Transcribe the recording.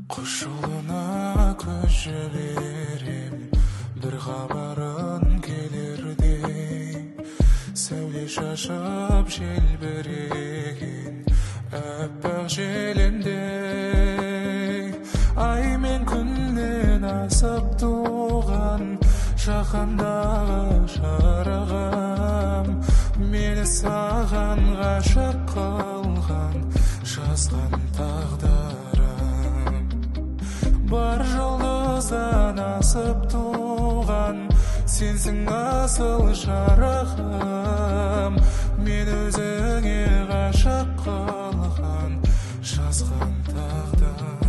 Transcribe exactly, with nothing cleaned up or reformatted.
Құш жолына көз жіберем, бір хабарын келердей, сәуле шашып желбіреген аппақ желендей. Ай мен күннен асып туған жаһандағы шырағым, мені саған ғашық қылған жазған тағдырым. Бар жұлдыздан асып туған сенсің асыл жарығым, мен өзіңе ғашық қылған жазған тағдырым.